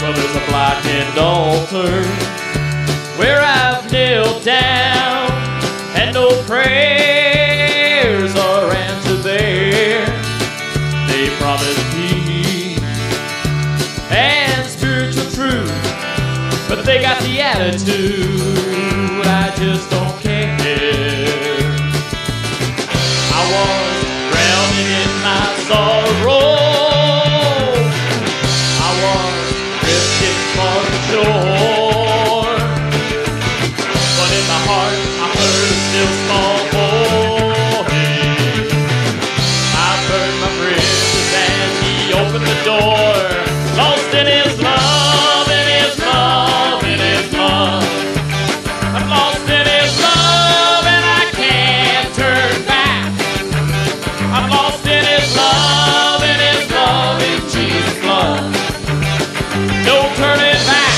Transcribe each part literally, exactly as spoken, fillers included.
Well, there's a blackened altar where I've knelt down, and no prayers are answered there. They promise peace and spiritual truth, but they got the attitude, I just don't care. I was drowning in my sorrow, I was drifting for the shore, but in my heart I heard a still small voice. I burned my bridges and he opened the door, lost in his love, in his love, in his love. I'm lost in his love and I can't turn back. I'm lost in his love, in his love, in Jesus' love. No turning back.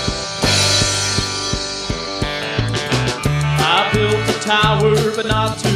I built a tower, but not too